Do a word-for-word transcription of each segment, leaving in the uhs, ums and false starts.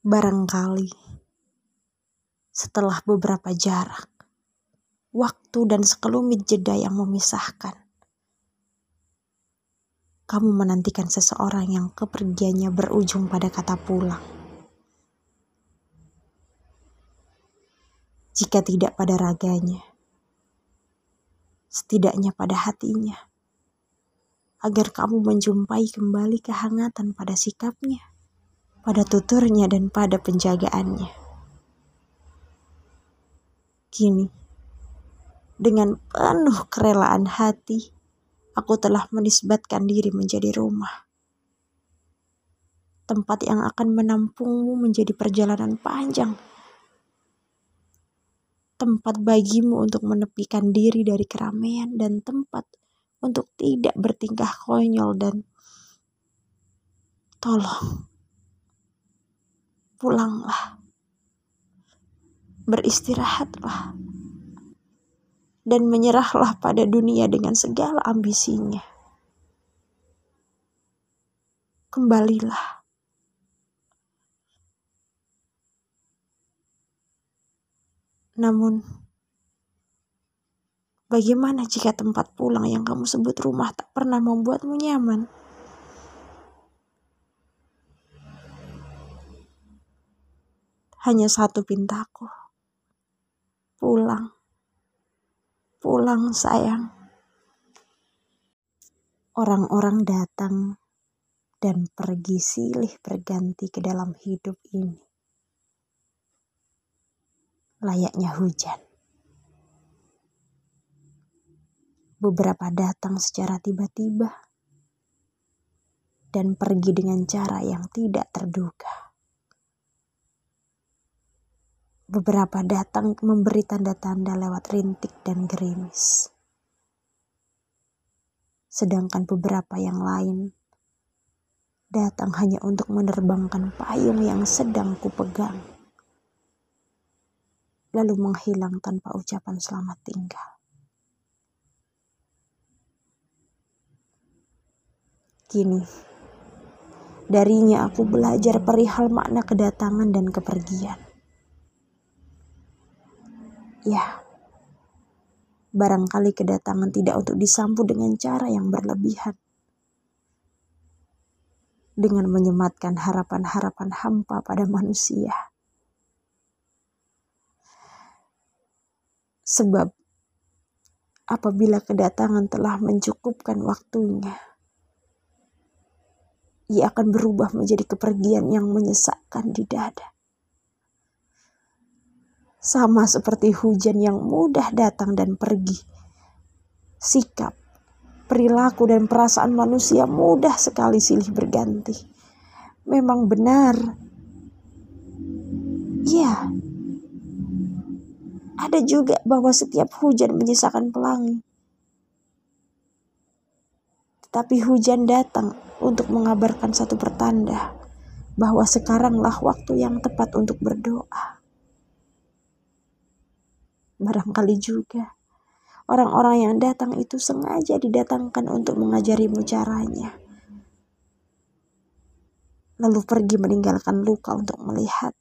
Barangkali setelah beberapa jarak, waktu dan sekelumit jeda yang memisahkan, kamu menantikan seseorang yang kepergiannya berujung pada kata pulang. Jika tidak pada raganya, setidaknya pada hatinya, agar kamu menjumpai kembali kehangatan pada sikapnya, pada tuturnya dan pada penjagaannya. Kini, dengan penuh kerelaan hati, aku telah menisbatkan diri menjadi rumah. Tempat yang akan menampungmu menjadi perjalanan panjang. Tempat bagimu untuk menepikan diri dari keramaian dan tempat untuk tidak bertingkah konyol dan tolong. Pulanglah. Beristirahatlah. Dan menyerahlah pada dunia dengan segala ambisinya. Kembalilah. Namun, bagaimana jika tempat pulang yang kamu sebut rumah tak pernah membuatmu nyaman? Hanya satu pintaku. Pulang. Pulang, sayang. Orang-orang datang dan pergi silih berganti ke dalam hidup ini. Layaknya hujan. Beberapa datang secara tiba-tiba dan pergi dengan cara yang tidak terduga. Beberapa datang memberi tanda-tanda lewat rintik dan gerimis. Sedangkan beberapa yang lain datang hanya untuk menerbangkan payung yang sedang kupegang. Lalu menghilang tanpa ucapan selamat tinggal. Kini, darinya aku belajar perihal makna kedatangan dan kepergian. Ya, barangkali kedatangan tidak untuk disambut dengan cara yang berlebihan. Dengan menyematkan harapan-harapan hampa pada manusia. Sebab, apabila kedatangan telah mencukupkan waktunya, ia akan berubah menjadi kepergian yang menyesakkan di dada. Sama seperti hujan yang mudah datang dan pergi. Sikap, perilaku dan perasaan manusia mudah sekali silih berganti. Memang benar. Ya. Ada juga bahwa setiap hujan menyisakan pelangi. Tetapi hujan datang untuk mengabarkan satu pertanda bahwa sekaranglah waktu yang tepat untuk berdoa. Barangkali juga orang-orang yang datang itu sengaja didatangkan untuk mengajarimu caranya. Lalu pergi meninggalkan luka untuk melihat.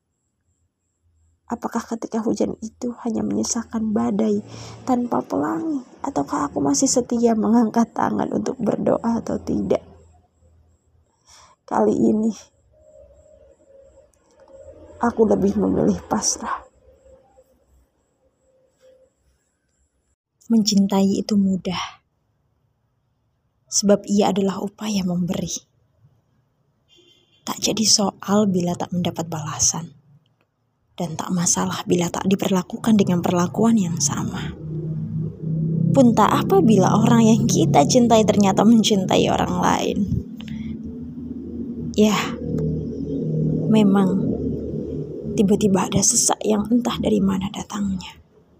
Apakah ketika hujan itu hanya menyisakan badai tanpa pelangi? Ataukah aku masih setia mengangkat tangan untuk berdoa atau tidak? Kali ini, aku lebih memilih pasrah. Mencintai itu mudah, sebab ia adalah upaya memberi. Tak jadi soal bila tak mendapat balasan, dan tak masalah bila tak diperlakukan dengan perlakuan yang sama. Pun tak apa bila orang yang kita cintai ternyata mencintai orang lain. Ya, memang tiba-tiba ada sesak yang entah dari mana datangnya.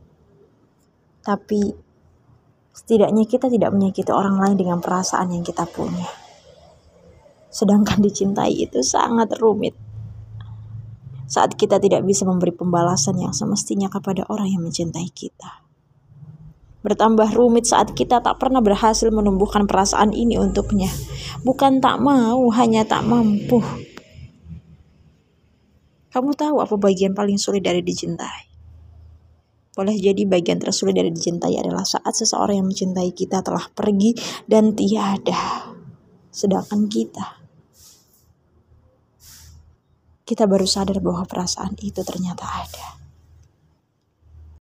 Tapi setidaknya kita tidak menyakiti orang lain dengan perasaan yang kita punya. Sedangkan dicintai itu sangat rumit. Saat kita tidak bisa memberi pembalasan yang semestinya kepada orang yang mencintai kita. Bertambah rumit saat kita tak pernah berhasil menumbuhkan perasaan ini untuknya. Bukan tak mau, hanya tak mampu. Kamu tahu apa bagian paling sulit dari dicintai? Boleh jadi bagian tersulit dari dicintai adalah saat seseorang yang mencintai kita telah pergi dan tiada. Sedangkan kita, kita baru sadar bahwa perasaan itu ternyata ada.